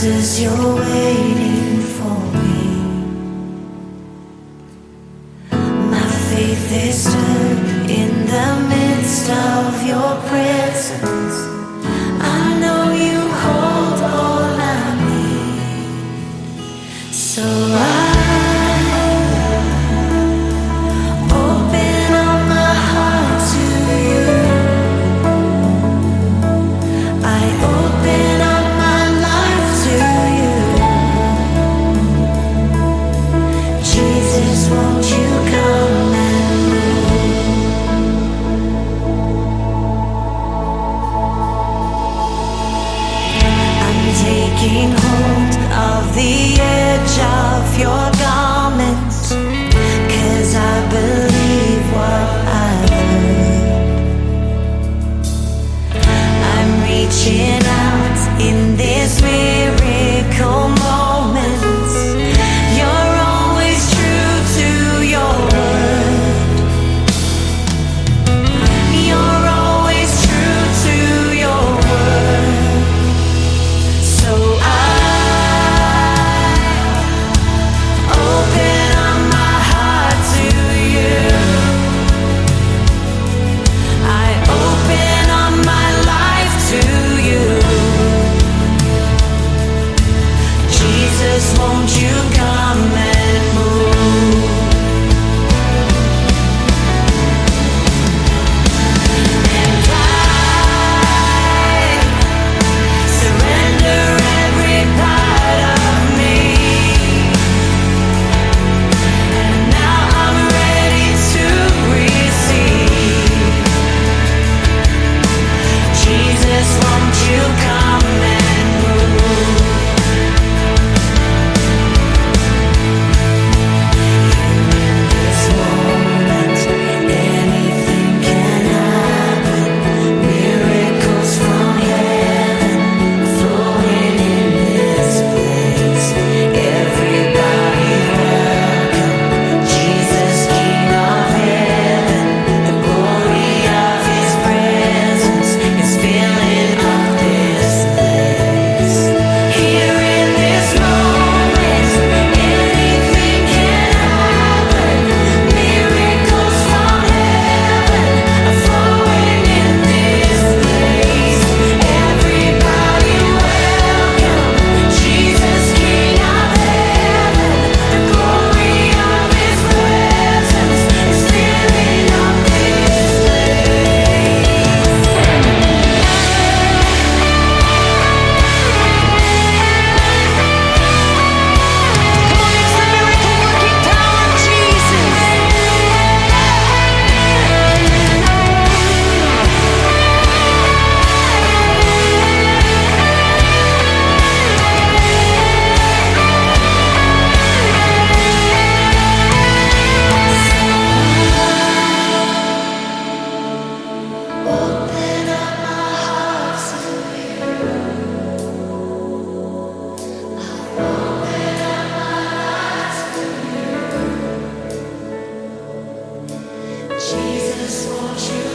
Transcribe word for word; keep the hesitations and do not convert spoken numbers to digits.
Jesus, you're waiting for me. My faith is stirred in the midst of your presence. I know you hold all I need. So I taking hold of the edge of your garment, 'cause I believe what I've heard. I'm reaching out in this miracle moment. You're always true to your word. You're always true to your word. So I open up my heart to you. I open up my life to you. Jesus, won't you come and move? And I surrender every part of me. And now I'm ready to receive. Jesus, won't you come and move? In this moment, anything can happen. Miracles from heaven flowing in this place. Everybody welcome Jesus, King of heaven. The glory of his presence is filling up this place. Here in this moment, anything can happen. Miracles from heaven are flowing in this place. Everybody welcome Jesus, King of heaven. The glory of his presence is filling up this open up my heart to you. Open up my life to you. Jesus, won't you